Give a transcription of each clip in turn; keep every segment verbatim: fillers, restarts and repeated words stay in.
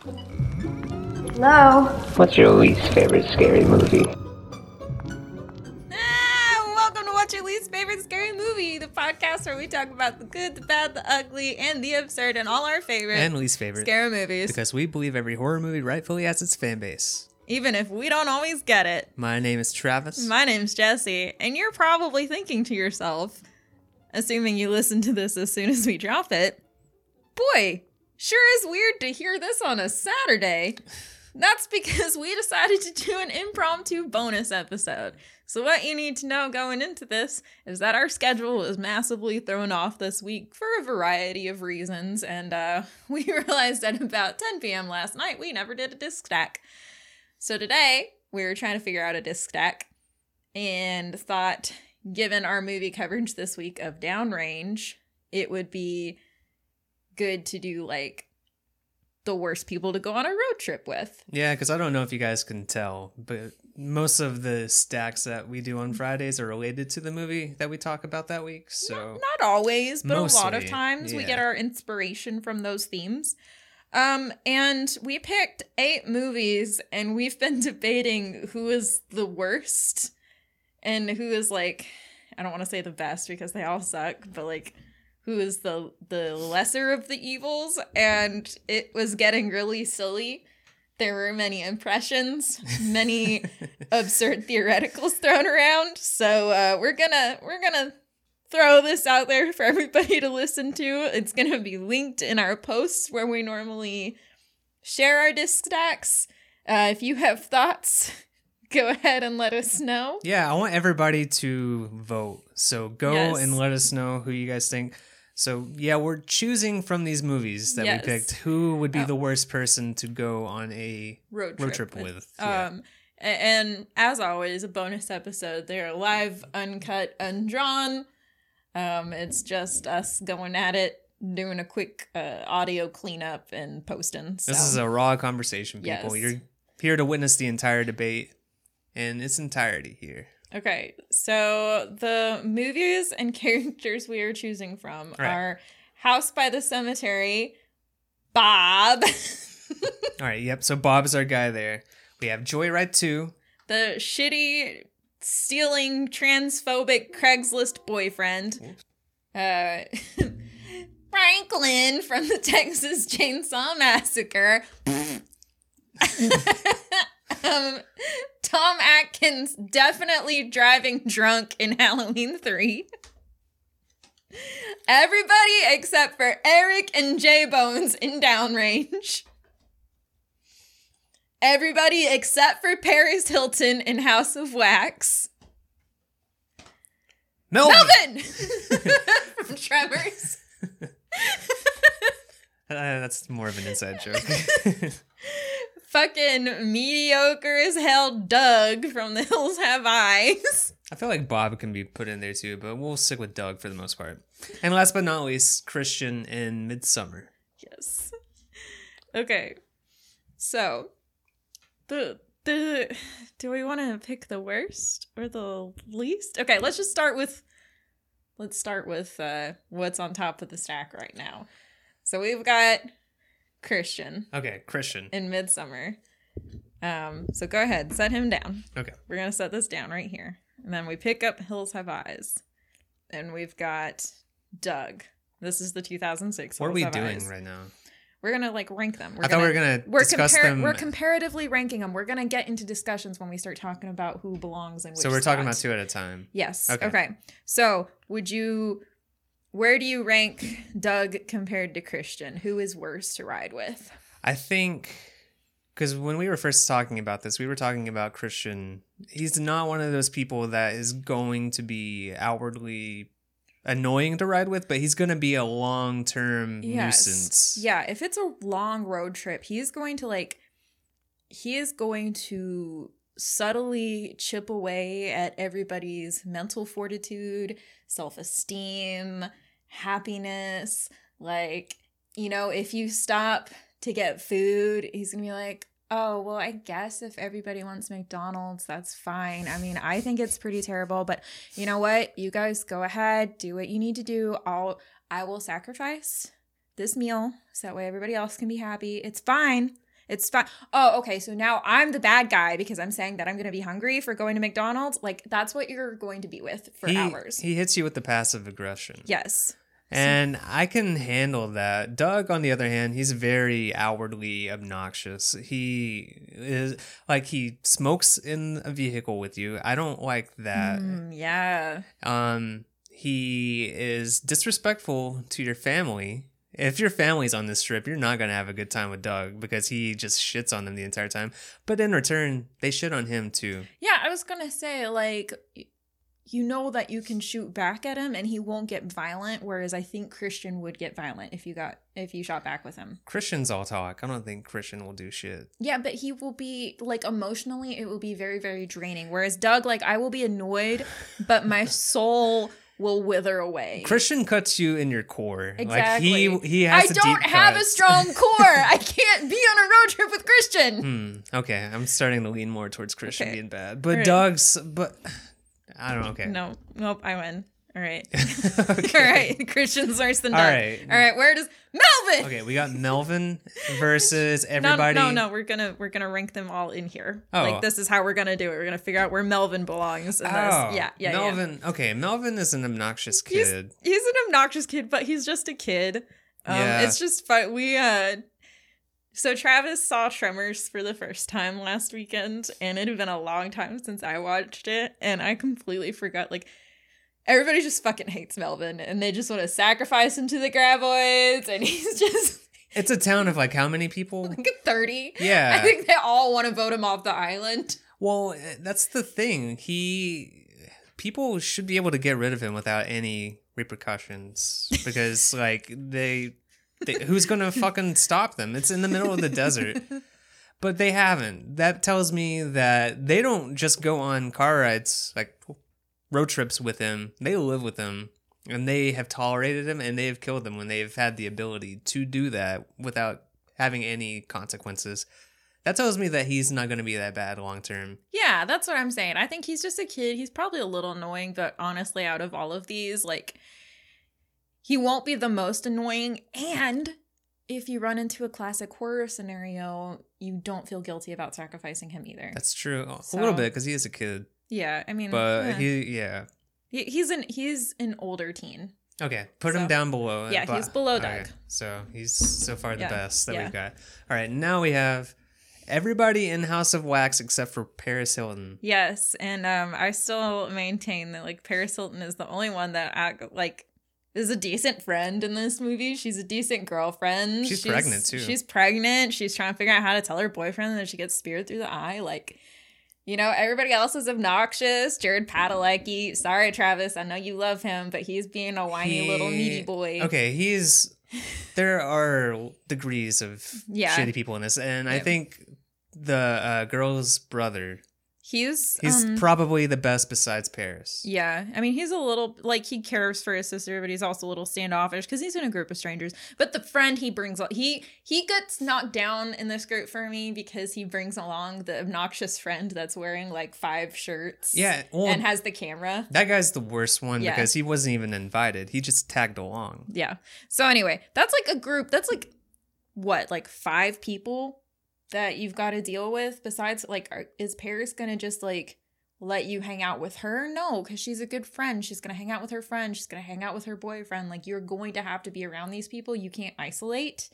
Hello? What's your least favorite scary movie? Ah, welcome to What's Your Least Favorite Scary Movie, the podcast where we talk about the good, the bad, the ugly, and the absurd, and all our favorite and least favorite scary movies. Because we believe every horror movie rightfully has its fan base. Even if we don't always get it. My name is Travis. My name's Jesse, and you're probably thinking to yourself, assuming you listen to this as soon as we drop it, boy, sure is weird to hear this on a Saturday. That's because we decided to do an impromptu bonus episode. So what you need to know going into this is that our schedule was massively thrown off this week for a variety of reasons, and uh, we realized at about ten p.m. last night we never did a disc stack. So today we were trying to figure out a disc stack and thought, given our movie coverage this week of Downrange, it would be good to do like the worst people to go on a road trip with. Yeah, because I don't know if you guys can tell, but most of the stacks that we do on Fridays are related to the movie that we talk about that week. So Not, not always, but Mostly, a lot of times we yeah. get our inspiration from those themes. Um, and we picked eight movies, and we've been debating who is the worst and who is like, I don't want to say the best because they all suck, but like who is the the lesser of the evils, and it was getting really silly. There were many impressions, many absurd theoreticals thrown around. So uh, we're gonna we're gonna throw this out there for everybody to listen to. It's gonna be linked in our posts where we normally share our disc stacks. Uh, if you have thoughts, go ahead and let us know. yeah, I want everybody to vote. So go Yes. and let us know who you guys think. So yeah, we're choosing from these movies that Yes. we picked who would be Oh. the worst person to go on a Road trip, road trip with. with. Yeah. Um, a- and as always, a bonus episode. They're live, uncut, undrawn. Um, it's just us going at it, doing a quick uh, audio cleanup and posting. So. This is a raw conversation, people. Yes. You're here to witness the entire debate in its entirety here. Okay, so the movies and characters we are choosing from Right. are House by the Cemetery, Bob, All right, yep. So Bob is our guy there. We have Joyride two. the shitty, stealing, transphobic Craigslist boyfriend, uh, Franklin from the Texas Chainsaw Massacre, um, Tom Atkins definitely driving drunk in Halloween three. Everybody except for Eric and J-Bones in Downrange. Everybody except for Paris Hilton in House of Wax. Melvin! Melvin! From Tremors. Uh, that's more of an inside joke. Fucking mediocre as hell Doug from The Hills Have Eyes. I feel like Bob can be put in there too, but we'll stick with Doug for the most part. And last but not least, Christian in Midsummer. Yes. Okay. So, the the do we want to pick the worst or the least? Okay, let's just start with let's start with uh what's on top of the stack right now. So we've got Christian Okay, Christian. in Midsummer. Um, so go ahead, set him down. Okay. We're gonna set this down right here. And then we pick up Hills Have Eyes. And we've got Doug. This is the two thousand six What are Hills we Have doing Eyes. right now? We're gonna like rank them. We're I thought we were gonna we're discuss compar- them. We're comparatively ranking them. We're gonna get into discussions when we start talking about who belongs in which. so we're talking spot. about two at a time. Yes. Okay. Okay. So would you? Where do you rank Doug compared to Christian? Who is worse to ride with? I think because when we were first talking about this, we were talking about Christian. He's not one of those people that is going to be outwardly annoying to ride with, but he's going to be a long-term Yes. nuisance. Yeah. If it's a long road trip, he's going to like. He is going to subtly chip away at everybody's mental fortitude, self-esteem, happiness. Like, you know, if you stop to get food, he's gonna be like, oh, well, I guess if everybody wants McDonald's, that's fine. I mean, I think it's pretty terrible, but you know what? You guys go ahead, do what you need to do. I'll, I will sacrifice this meal so that way everybody else can be happy. It's fine. It's fine. Oh, okay. So now I'm the bad guy because I'm saying that I'm going to be hungry for going to McDonald's. Like, that's what you're going to be with for he, hours. He hits you with the passive aggression. Yes. And I can handle that. Doug, on the other hand, he's very outwardly obnoxious. He is like he smokes in a vehicle with you. I don't like that. Mm, yeah. Um, he is disrespectful to your family. If your family's on this trip, you're not gonna have a good time with Doug because he just shits on them the entire time. But in return, they shit on him too. Yeah, I was gonna say, like, you know that you can shoot back at him and he won't get violent, whereas I think Christian would get violent if you got if you shot back with him. Christian's all talk. I don't think Christian will do shit. Yeah, but he will be, like, emotionally, it will be very, very draining. Whereas Doug, like, I will be annoyed, but my soul will wither away. Christian cuts you in your core. Exactly. Like he he has I a don't deep have cut. a strong core. I can't be on a road trip with Christian. Hmm. Okay, I'm starting to lean more towards Christian Okay. being bad, but Right. Doug's. But I don't know. Okay. No, nope, I win. All right. Okay. All right. Christian's worse than Doug. All right. All right. Where does Melvin? Okay, we got Melvin versus No, everybody. no, no. We're gonna we're gonna rank them all in here. Oh. Like this is how we're gonna do it. We're gonna figure out where Melvin belongs in this. Oh, Yeah, yeah, Melvin. Okay, Melvin is an obnoxious yeah. He's, kid. he's an obnoxious kid, but he's just a kid. Um, Yeah. It's just fun. We uh. So Travis saw Tremors for the first time last weekend, and it had been a long time since I watched it, and I completely forgot. Like, everybody just fucking hates Melvin, and they just want to sacrifice him to the graboids, and he's just It's a town of like how many people? like thirty. Yeah. I think they all want to vote him off the island. Well, eh, that's the thing. He people should be able to get rid of him without any repercussions because like they, they who's going to fucking stop them? It's in the middle of the desert. But they haven't. That tells me that they don't just go on car rides like road trips with him. They live with him. And they have tolerated him and they have killed him when they have had the ability to do that without having any consequences. That tells me that he's not going to be that bad long term. Yeah, that's what I'm saying. I think he's just a kid. He's probably a little annoying, but honestly, out of all of these, like, he won't be the most annoying. And if you run into a classic horror scenario, you don't feel guilty about sacrificing him either. That's true. A So- little bit because he is a kid. Yeah, I mean, But yeah. he, yeah. He- he's an he's an older teen. Okay, put So- him down below. Yeah, but- he's below okay, Doug. So he's so far the Yeah, best that yeah. we've got. All right, now we have everybody in House of Wax except for Paris Hilton. Yes, and um, I still maintain that like Paris Hilton is the only one that act, like is a decent friend in this movie. She's a decent girlfriend. She's pregnant, too. She's pregnant. She's trying to figure out how to tell her boyfriend that she gets speared through the eye. Like, you know, everybody else is obnoxious. Jared Padalecki. Sorry, Travis. I know you love him, but he's being a whiny He- little needy boy. Okay, he's. There are degrees of Yeah. shitty people in this, and I Yeah. think the uh, girl's brother. He's He's um, probably the best besides Paris. Yeah, I mean, he's a little, like, he cares for his sister, but he's also a little standoffish because he's in a group of strangers. But the friend he brings, he he gets knocked down in this group for me because he brings along the obnoxious friend that's wearing, like, five shirts. Yeah, well, and has the camera. that guy's the worst one Yeah. because he wasn't even invited. He just tagged along. Yeah. So anyway, that's, like, a group, that's, like, what, like, five people that you've got to deal with besides, like, are, is Paris going to just, like, let you hang out with her? No, because she's a good friend. She's going to hang out with her friend. She's going to hang out with her boyfriend. Like, you're going to have to be around these people. You can't isolate.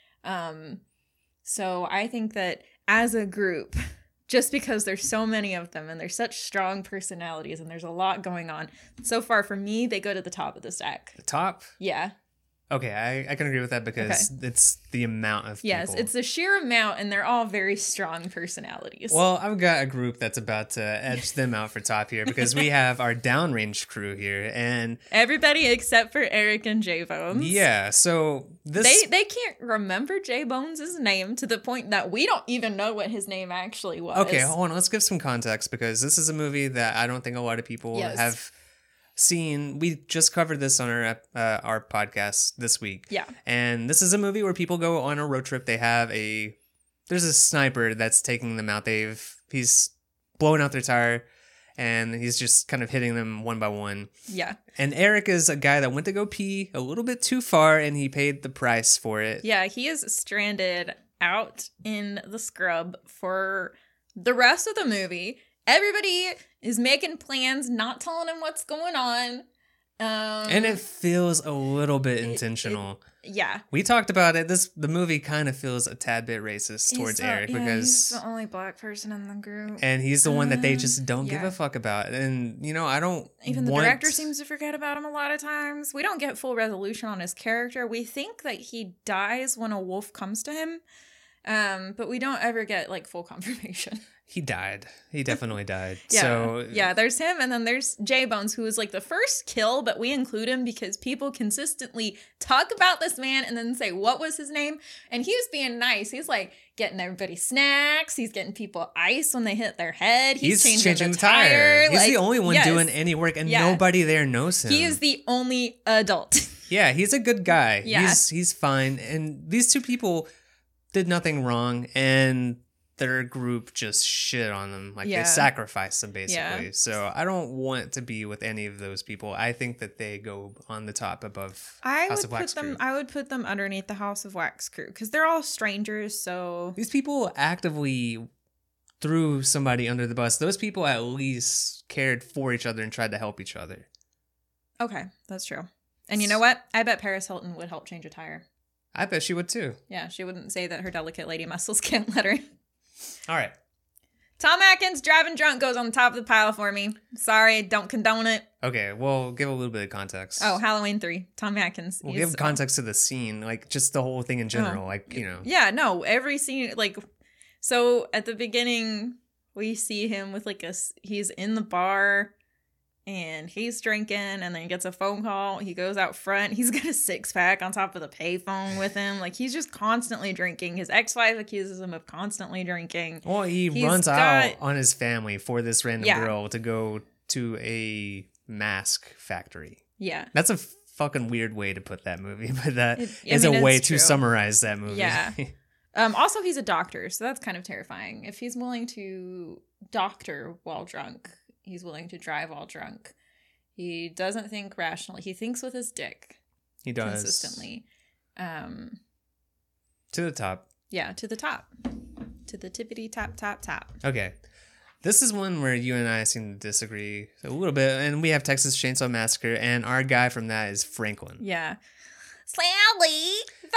Um, so I think that as a group, just because there's so many of them and there's such strong personalities and there's a lot going on, so far for me, they go to the top of the stack. The top. Yeah. Okay, I, I can agree with that because it's the amount of people. Yes, it's the sheer amount, and they're all very strong personalities. Well, I've got a group that's about to edge them out for top here because we have our downrange crew here, and everybody except for Eric and J Bones. yeah, so this They they can't remember J Bones' name to the point that we don't even know what his name actually was. okay, hold on, let's give some context because this is a movie that I don't think a lot of people Yes. have seen. We just covered this on our uh, our podcast this week. Yeah. And this is a movie where people go on a road trip. They have a there's a sniper that's taking them out. They've he's blowing out their tire and he's just kind of hitting them one by one. Yeah. And Eric is a guy that went to go pee a little bit too far and he paid the price for it. Yeah, he is stranded out in the scrub for the rest of the movie. Everybody is making plans, not telling him what's going on. Um, and it feels a little bit intentional. It, yeah. We talked about it. This the movie kind of feels a tad bit racist He's towards the, Eric yeah, because he's the only black person in the group. and he's the one that they Um, just don't give yeah. a fuck about. And you know, I don't Even the want... director seems to forget about him a lot of times. We don't get full resolution on his character. We think that he dies when a wolf comes to him, um, but we don't ever get like full confirmation. He died. He definitely died. Yeah, So yeah. There's him, and then there's J Bones, who is like the first kill, but we include him because people consistently talk about this man and then say what was his name, and he was being nice. He's like getting everybody snacks. He's getting people ice when they hit their head. He's, he's changing, changing the the tire. tire. He's Like, the only one yes. doing any work, and Yeah. nobody there knows him. He is the only adult. Yeah, he's a good guy. Yeah. He's he's fine. And these two people did nothing wrong, and their group just shit on them. Like Yeah. they sacrificed them basically. Yeah. So I don't want to be with any of those people. I think that they go on the top above I House would of put Wax them. crew. I would put them underneath the House of Wax crew because they're all strangers. So These people actively threw somebody under the bus. Those people at least cared for each other and tried to help each other. okay, that's true. And you know what? I bet Paris Hilton would help change a tire. I bet she would too. Yeah, she wouldn't say that her delicate lady muscles can't let her. All right. Tom Atkins driving drunk goes on the top of the pile for me. Sorry, don't condone it. Okay, well, give a little bit of context. Oh, Halloween three. Tom Atkins. We'll He's- give context to the scene, like just the whole thing in general. Like, you know. Yeah, no, every scene, like, so at the beginning, we see him with like a, s- he's in the bar and he's drinking and then he gets a phone call. He goes out front. He's got a six pack on top of the payphone with him. Like, he's just constantly drinking. His ex-wife accuses him of constantly drinking. Well, he He's runs got- out on his family for this random Yeah. girl to go to a mask factory. Yeah. That's a fucking weird way to put that movie, but that It- is I mean, a way it's to true. summarize that movie. Yeah. Um, also, he's a doctor, so that's kind of terrifying. If he's willing to doctor while drunk, he's willing to drive while drunk. He doesn't think rationally. He thinks with his dick he does. consistently. Um, To the top. yeah, to the top. To the tippity top, top, top. Okay. This is one where you and I seem to disagree a little bit, and we have Texas Chainsaw Massacre, and our guy from that is Franklin. Yeah. Sally, if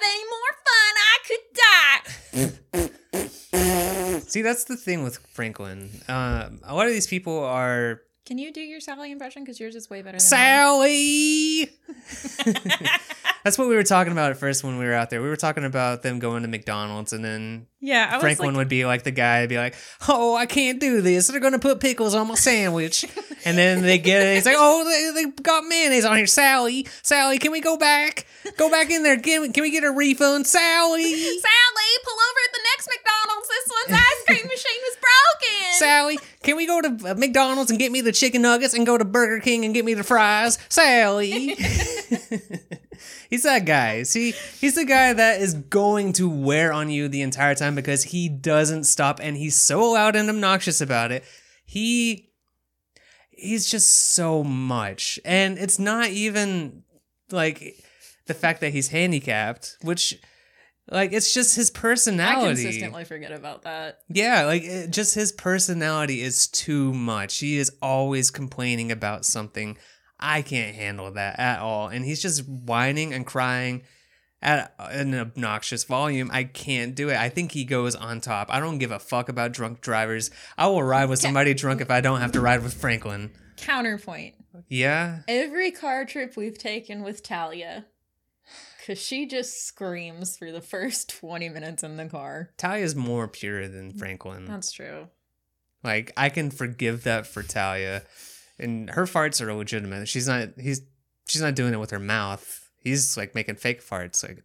I have any more fun, I could die. See, that's the thing with Franklin. Um, a lot of these people are Can you do your Sally impression? Because yours is way better than Sally. mine. That's what we were talking about at first when we were out there. We were talking about them going to McDonald's, and then Yeah, I was Franklin like, would be like the guy, be like, "Oh, I can't do this. They're gonna put pickles on my sandwich." And then they get it. He's like, "Oh, they, they got mayonnaise on here, Sally. Sally, can we go back? Go back in there. Can we, can we get a refund, Sally? Sally, pull over at the next McDonald's. This one's ice cream machine was broken. Sally, can we go to uh, McDonald's and get me the chicken nuggets and go to Burger King and get me the fries, Sally?" He's that guy. See, he's the guy that is going to wear on you the entire time because he doesn't stop, and he's so loud and obnoxious about it. He he's just so much. And it's not even like the fact that he's handicapped, which like it's just his I personality. consistently forget about that. Yeah, like it, just his personality is too much. He is always complaining about something. I can't handle that at all. And he's just whining and crying at an obnoxious volume. I can't do it. I think he goes on top. I don't give a fuck about drunk drivers. I will ride with somebody drunk if I don't have to ride with Franklin. Counterpoint. Yeah? Every car trip we've taken with Talia, because she just screams for the first twenty minutes in the car. Talia's more pure than Franklin. That's true. Like, I can forgive that for Talia. And her farts are legitimate. She's not he's she's not doing it with her mouth. He's like making fake farts like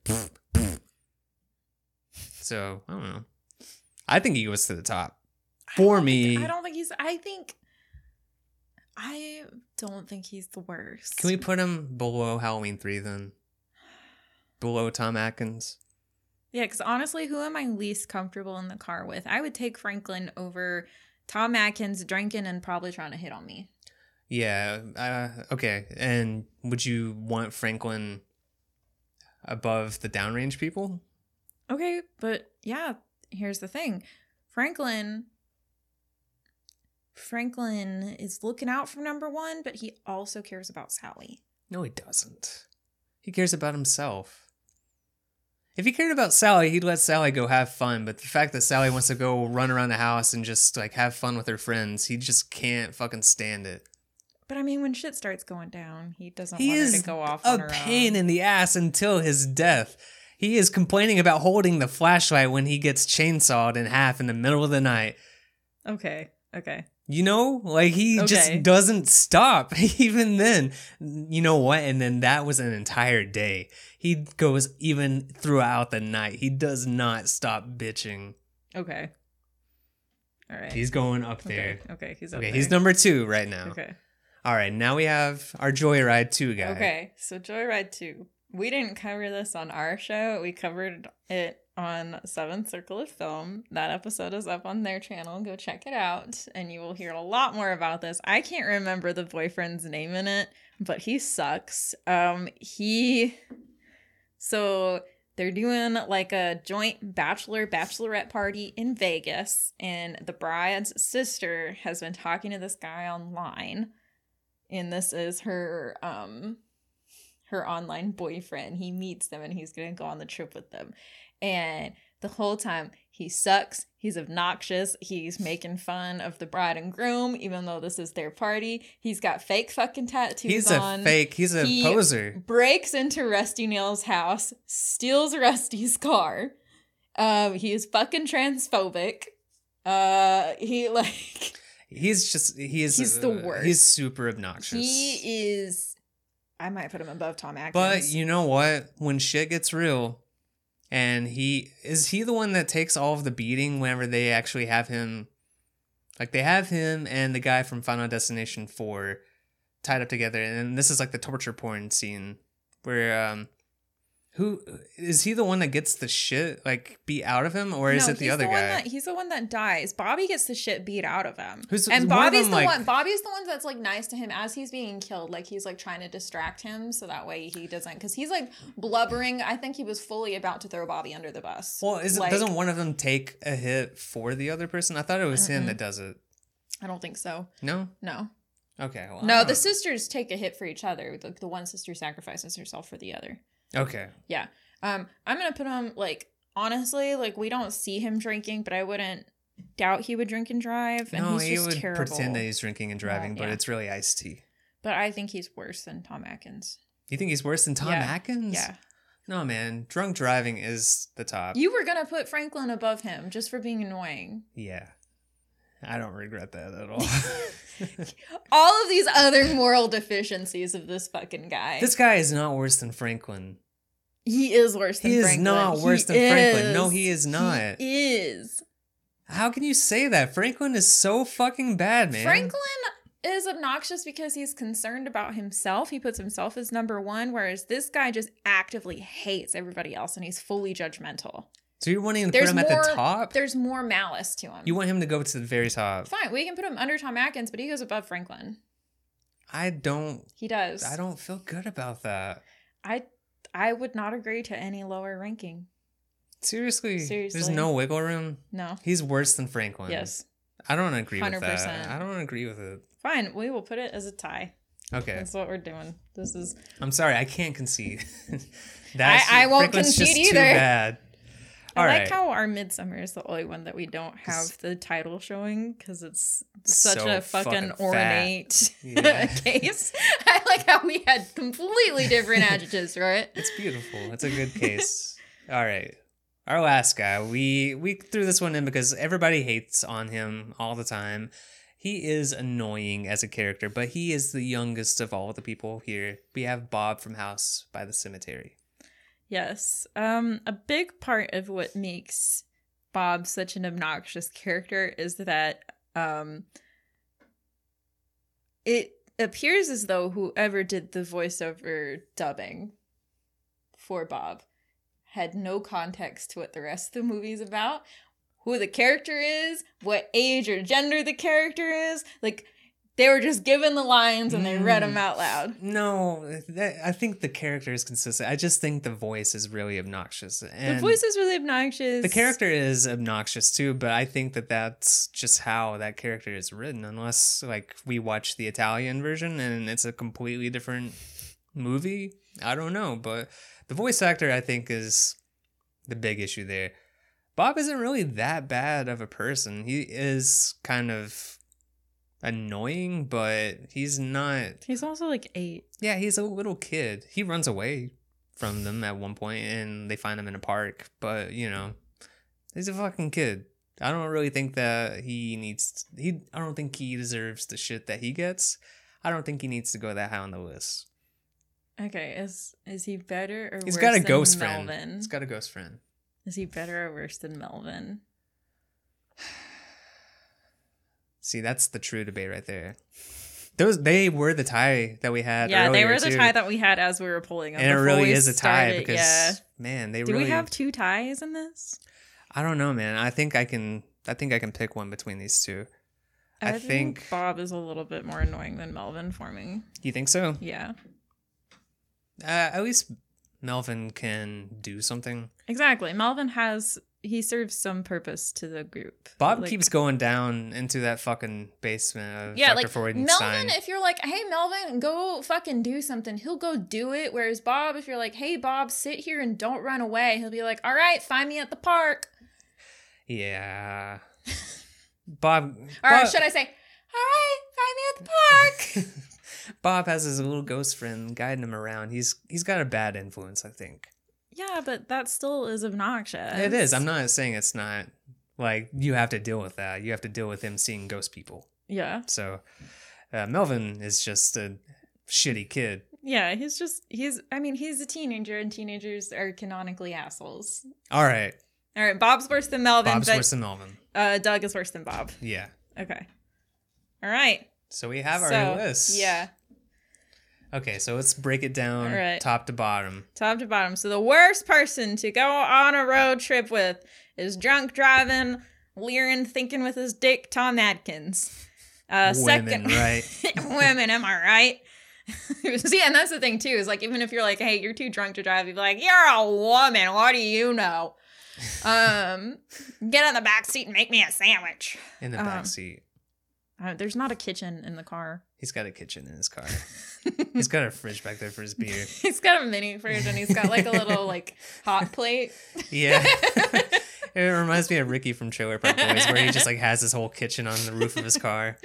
So, I don't know. I think he goes to the top. For me. I don't think he's. I think. I don't think he's the worst. Can we put him below Halloween three then? Below Tom Atkins? Yeah, because honestly, who am I least comfortable in the car with? I would take Franklin over Tom Atkins drinking and probably trying to hit on me. Yeah. Uh, okay. And would you want Franklin above the downrange people? Okay, but yeah, here's the thing. Franklin Franklin is looking out for number one, but he also cares about Sally. No, he doesn't. He cares about himself. If he cared about Sally, he'd let Sally go have fun. But the fact that Sally wants to go run around the house and just like have fun with her friends, he just can't fucking stand it. But I mean, when shit starts going down, he doesn't He want her is to go off a on her pain own. in the ass until his death. He is complaining about holding the flashlight when he gets chainsawed in half in the middle of the night. Okay, okay. You know, like he Okay. just doesn't stop even then. You know what? And then that was an entire day. He goes even throughout the night. He does not stop bitching. Okay. All right. He's going up there. Okay, okay, he's up Okay, there. he's number two right now. Okay. All right, now we have our Joyride two guy. Okay, so Joyride two. We didn't cover this on our show. We covered it on Seventh Circle of Film. That episode is up on their channel. Go check it out, and you will hear a lot more about this. I can't remember the boyfriend's name in it, but he sucks. Um, he... So they're doing like a joint bachelor bachelorette party in Vegas, and the bride's sister has been talking to this guy online, and this is her um her online boyfriend. He meets them and he's gonna go on the trip with them, and the whole time he sucks, he's obnoxious, he's making fun of the bride and groom even though this is their party. He's got fake fucking tattoos He's on. a fake, he's a He poser. breaks into Rusty Nail's house, steals Rusty's car. Um, he is fucking transphobic. Uh, he like He's just, he is, He's the uh, worst. He's super obnoxious. he is. I might put him above Tom Atkins. But you know what? When shit gets real, and he, is he the one that takes all of the beating whenever they actually have him, like they have him and the guy from Final Destination four tied up together, and this is like the torture porn scene where, um, who, is he the one that gets the shit, like, beat out of him, or is No, it the he's other one guy? that, he's the one that dies. Bobby gets the shit beat out of him. Who's- and one of Bobby's them, the like- one. Bobby's the one that's like nice to him as he's being killed. Like he's like trying to distract him so that way he doesn't. Because he's like blubbering. I think he was fully about to throw Bobby under the bus. Well, is it, Like, doesn't one of them take a hit for the other person? I thought it was him Mm-mm. that does it. I don't think so. No? No. Okay. Well, I No, don't- the sisters take a hit for each other. The, the one sister sacrifices herself for the other. Okay. Yeah. Um, I'm gonna put him like honestly, like we don't see him drinking, but I wouldn't doubt he would drink and drive. And No, he's he just would terrible. pretend that he's drinking and driving, Yeah, but yeah. it's really iced tea. But I think he's worse than Tom Atkins. You think he's worse than Tom Yeah. Atkins? Yeah. No, man. Drunk driving is the top. You were gonna put Franklin above him just for being annoying. Yeah. I don't regret that at all. All of these other moral deficiencies of this fucking guy. This guy is not worse than Franklin. he is worse than He is Franklin. not worse He than Franklin. is. No, he is not. He is. How can you say that? Franklin is so fucking bad, man. Franklin is obnoxious because he's concerned about himself. He puts himself as number one, whereas this guy just actively hates everybody else and he's fully judgmental. So you're wanting to There's put him more, at the top? There's more malice to him. You want him to go to the very top. Fine, we can put him under Tom Atkins, but he goes above Franklin. I don't He does. I don't feel good about that. I I would not agree to any lower ranking. Seriously, Seriously. there's no wiggle room. No. He's worse than Franklin. Yes. I don't agree one hundred with percent. that. I don't agree with it. Fine, we will put it as a tie. Okay. That's what we're doing. This is I'm sorry, I can't concede. I- I won't Franklin's concede just either. Too bad. I All like right. how our Midsummer is the only one that we don't have the title showing because it's such So a fucking, fucking fat. ornate Yeah. case. I like how we had completely different adjectives, right? It's beautiful. It's a good case. All right. Our last guy. We we threw this one in because everybody hates on him all the time. He is annoying as a character, but he is the youngest of all the people here. We have Bob from House by the Cemetery. Yes. Um, a big part of what makes Bob such an obnoxious character is that um, it appears as though whoever did the voiceover dubbing for Bob had no context to what the rest of the movie is about, who the character is, what age or gender the character is. Like, They were just given the lines and they read Mm. them out loud. No, that, I think the character is consistent. I just think the voice is really obnoxious. And The voice is really obnoxious. the character is obnoxious too, but I think that that's just how that character is written. Unless like we watch the Italian version and it's a completely different movie. I don't know, but the voice actor I think is the big issue there. Bob isn't really that bad of a person. He is kind of annoying, but he's not. He's also like eight. Yeah, he's a little kid. He runs away from them at one point and they find him in a park, but you know, he's a fucking kid. I don't really think that he needs he I don't think he deserves the shit that he gets. I don't think he needs to go that high on the list. Okay, is is he better or He's worse got a than ghost Melvin? friend. He's got a ghost friend. Is he better or worse than Melvin? See, that's the true debate right there. Those they were the tie that we had. Yeah, they earlier, were the too. tie that we had as we were pulling them. and it before really we is a tie started, because yeah. man, they Do really we have two ties in this? I don't know, man. I think I can I think I can pick one between these two. I, I, think, think Bob is a little bit more annoying than Melvin for me. You think so? Yeah, Uh, at least Melvin can do something. exactly. Melvin has he serves some purpose to the group. Bob Like- keeps going down into that fucking basement of Yeah, Doctor like Freudenstein. Melvin, if you're like, hey, Melvin, go fucking do something, he'll go do it. Whereas Bob, if you're like, hey, Bob, sit here and don't run away, he'll be like, all right, find me at the park. Yeah. Bob. Or Bob, should I say, all right, find me at the park. Bob has his little ghost friend guiding him around. He's he's got a bad influence, I think. Yeah, but that still is obnoxious. It is. I'm not saying it's not like you have to deal with that. You have to deal with him seeing ghost people. Yeah. So uh, Melvin is just a shitty kid. Yeah, he's just, he's, I mean, he's a teenager and teenagers are canonically assholes. All right. All right, Bob's worse than Melvin, Bob's but worse than Melvin. uh, Doug is worse than Bob. Yeah. Okay. All right. So we have our So, list. Yeah. Okay, so let's break it down All right. top to bottom. Top to bottom. So the worst person to go on a road trip with is drunk driving, leering, thinking with his dick, Tom Adkins. Uh, Women, second, right? Women, am I right? See, and that's the thing too, is like, even if you're like, hey, you're too drunk to drive, you'd be like, you're a woman, what do you know? Um, get in the back seat and make me a sandwich. In the Um, back seat. Uh, there's not a kitchen in the car. He's got a kitchen in his car. He's got a fridge back there for his beer. He's got a mini fridge and he's got like a little like hot plate. Yeah. It reminds me of Ricky from Trailer Park Boys, where he just like has his whole kitchen on the roof of his car.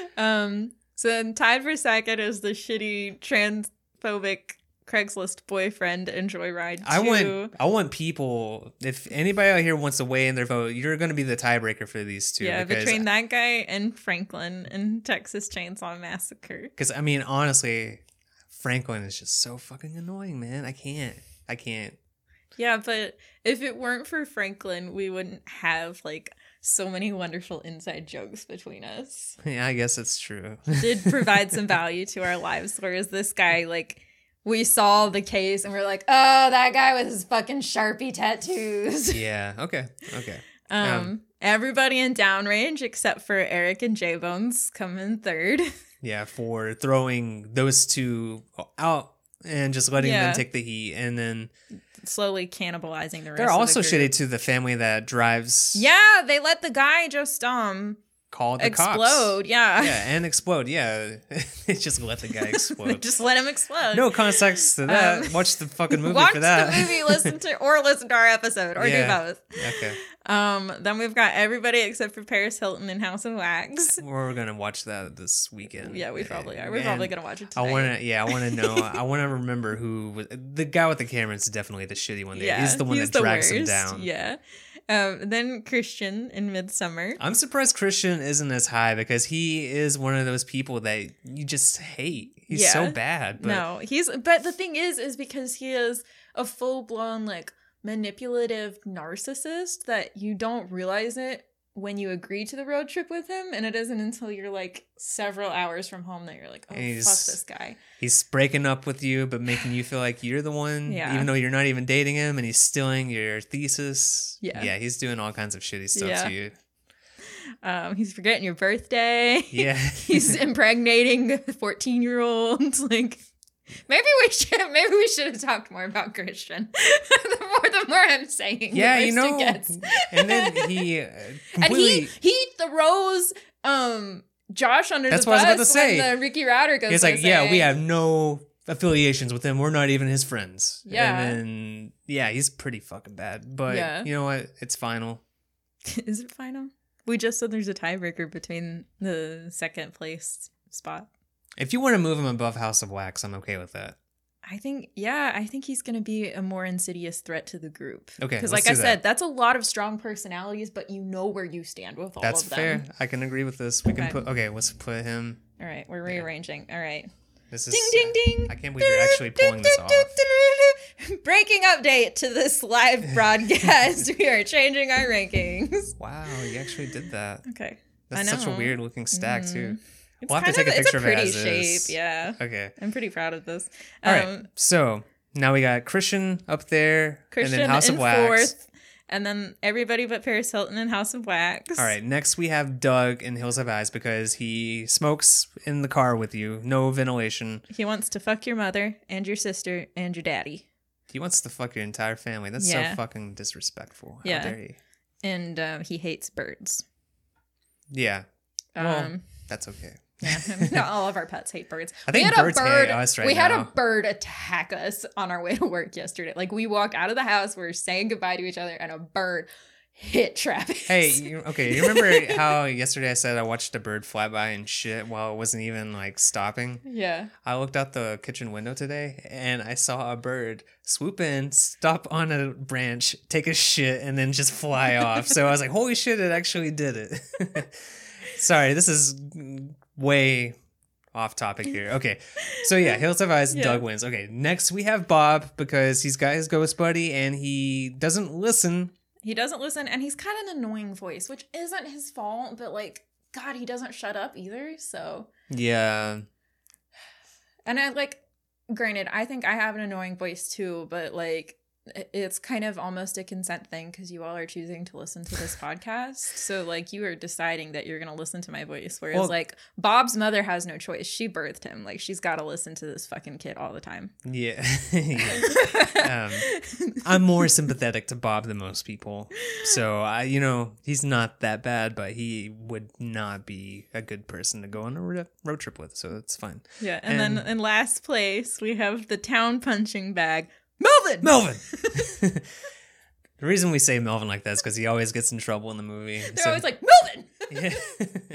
Um, so then tied for second is the shitty transphobic Craigslist boyfriend in Joyride two. I want I want people, if anybody out here wants to weigh in their vote, you're going to be the tiebreaker for these two. Yeah, because, between that guy and Franklin in Texas Chainsaw Massacre. Because, I mean, honestly, Franklin is just so fucking annoying, man. I can't. I can't. Yeah, but if it weren't for Franklin, we wouldn't have like so many wonderful inside jokes between us. Yeah, I guess it's true. Did provide some value to our lives, whereas this guy, like, we saw the case and we're like, oh, that guy with his fucking Sharpie tattoos. Yeah, okay, okay. Um, Um, everybody in downrange except for Eric and J Bones come in third. Yeah, for throwing those two out and just letting Yeah. them take the heat. And then Slowly cannibalizing the rest they're of also the group. shitty to the family that drives. Yeah, they let the guy just um Call the cops. explode. Yeah. Yeah, and explode. Yeah, they just let the guy explode. Just let him explode. No context to that. Um, Watch the fucking movie Watch for that. the movie, listen to or listen to our episode, or Yeah. do both. Okay, Um, then we've got everybody except for Paris Hilton in House of Wax. we're gonna watch that this weekend. Yeah, we probably are. We're And probably gonna watch it I tonight. want to. Yeah, I want to know. I want to remember who was the guy with the camera. Is definitely the shitty one. There. Yeah, he's the one that drags him down. Yeah. Um, then Christian in Midsummer. I'm surprised Christian isn't as high because he is one of those people that you just hate. He's Yeah. so bad. But No, he's but the thing is, is because he is a full blown like manipulative narcissist that you don't realize it when you agree to the road trip with him, and it isn't until you're like several hours from home that you're like, oh He's- fuck this guy. he's breaking up with you, but making you feel like you're the one, Yeah. even though you're not even dating him, and he's stealing your thesis. Yeah. Yeah, he's doing all kinds of shitty stuff Yeah. to you. Um, he's forgetting your birthday. Yeah. He's impregnating fourteen-year-olds. Like, maybe we should. Maybe we should have talked more about Christian. the more, the more I'm saying, Yeah, the you worse know. it gets. And then he uh, and completely. he he throws um Josh under That's the what I was bus about to say. when the Ricky Router goes. He's like, missing. yeah, we have no affiliations with him. We're not even his friends. Yeah. And then, yeah, he's pretty fucking bad. But Yeah. you know what? It's final. Is it final? We just said there's a tiebreaker between the second place spot. If you want to move him above House of Wax, I'm okay with that. I think, yeah, I think he's going to be a more insidious threat to the group. Okay, Because, let's like I do said, that. that's a lot of strong personalities, but you know where you stand with all That's of them. fair. I can agree with this. We can Okay. put, okay, let's put him. All right, we're rearranging. All right. This is. Ding, ding, ding. I can't believe you're actually pulling this off. Breaking update to this live broadcast. We are changing our rankings. Wow, you actually did that. Okay. That's I such a know. weird looking stack, too. It's We'll have to kind take a of- picture of it's it a as pretty is. shape, yeah. Okay. I'm pretty proud of this. All Um, right. So now we got Christian up there, Christian and then House in of Wax. fourth, and then everybody but Paris Hilton in House of Wax. All right. Next, we have Doug in Hills Have Eyes because he smokes in the car with you. No ventilation. He wants to fuck your mother and your sister and your daddy. He wants to fuck your entire family. That's Yeah. so fucking disrespectful. How Yeah. dare he? And uh, he hates birds. Yeah. Um, Well, that's okay. yeah, not all of our pets hate birds. I think we had birds a bird, hate us right We had now. a bird attack us on our way to work yesterday. Like we walked out of the house, we were saying goodbye to each other, and a bird hit Travis. Hey, you, okay. You remember how yesterday I said I watched a bird fly by and shit while it wasn't even like stopping? yeah. I looked out the kitchen window today and I saw a bird swoop in, stop on a branch, take a shit, and then just fly off. So I was like, holy shit, it actually did it. Sorry, this is way off topic here. Okay. So yeah, Hills Have Eyes, Yeah. Doug wins. Okay. Next we have Bob because he's got his ghost buddy and he doesn't listen. He doesn't listen, and he's kind of an annoying voice, which isn't his fault, but like, God, he doesn't shut up either, so. Yeah. And I like, granted, I think I have an annoying voice too, but like, i- it's kind of almost a consent thing because you all are choosing to listen to this podcast. So like, you are deciding that you're going to listen to my voice. Whereas Well- like, Bob's mother has no choice. She birthed him. Like, she's got to listen to this fucking kid all the time. Yeah. Yeah. Um, I'm more sympathetic to Bob than most people. So, I, you know, he's not that bad, but he would not be a good person to go on a ro- road trip with. So it's fine. Yeah. And, And- then in last place, we have the town punching bag, Melvin. Melvin! The reason we say Melvin like that is because he always gets in trouble in the movie. They're So- always like, Melvin. Yeah.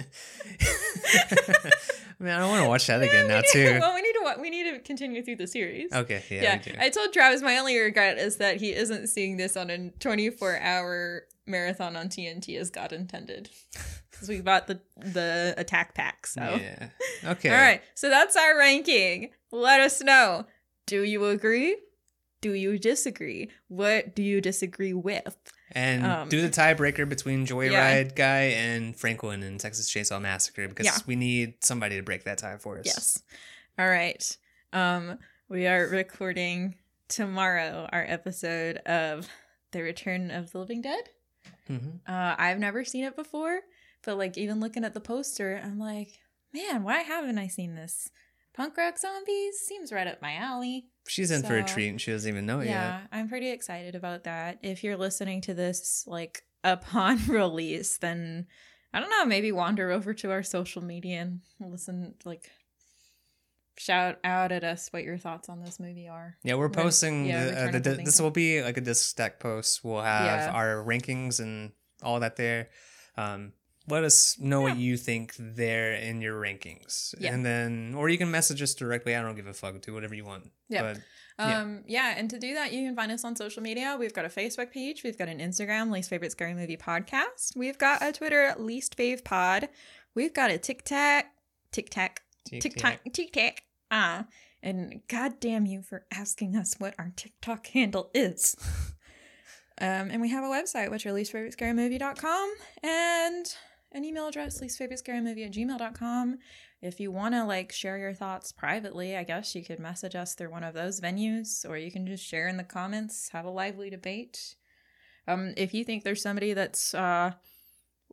Man, I want to watch that again now, We need- too. Well, we need to wa- we need to continue through the series. Okay, yeah. Yeah, we do. I told Travis my only regret is that he isn't seeing this on a twenty-four hour marathon on T N T as God intended. Because we bought the the attack pack. So, Yeah. Okay. all right. So that's our ranking. Let us know. Do you agree? Do you disagree? What do you disagree with? And Um, do the tiebreaker between Joyride yeah. guy and Franklin in Texas Chainsaw Massacre because Yeah. we need somebody to break that tie for us. Yes. All right. Um, we are recording tomorrow our episode of The Return of the Living Dead. Mhm. Uh, I've never seen it before, but like even looking at the poster, I'm like, man, why haven't I seen this? Punk rock zombies seems right up my alley. She's in for a So, treat and she doesn't even know it Yeah, yet. I'm pretty excited about that. If you're listening to this like upon release, then I don't know, maybe wander over to our social media and listen, like shout out at us what your thoughts on this movie are. Yeah, we're Re- posting. yeah, the, uh, Return the, of the the- Living this Dead. will be like a disc stack post. We'll have Yeah. our rankings and all that there. Um, let us know what Yeah. you think there in your rankings. Yeah. And then, or you can message us directly. I don't give a fuck. Do whatever you want. Yeah. But Yeah. Um, yeah, and to do that, you can find us on social media. We've got a Facebook page. We've got an Instagram, Least Favorite Scary Movie Podcast. We've got a Twitter, Least Fave Pod. We've got a TikTok, TikTok, TikTok, TikTok. Ah, and God damn you for asking us what our TikTok handle is. um, and we have a website, which are least favorite scary movie dot com, and an email address, least favorite scary movie at gmail dot com. If you want to like share your thoughts privately, I guess you could message us through one of those venues, or you can just share in the comments, have a lively debate. Um, if you think there's somebody that's uh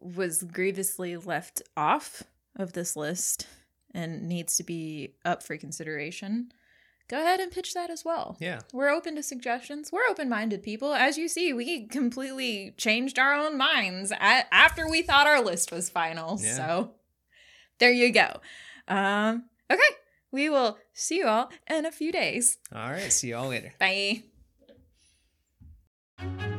was grievously left off of this list and needs to be up for consideration, go ahead and pitch that as well. Yeah. We're open to suggestions. We're open-minded people. As you see, we completely changed our own minds at, after we thought our list was final. Yeah. So there you go. Um, okay. We will see you all in a few days. All right. See y'all later. Bye.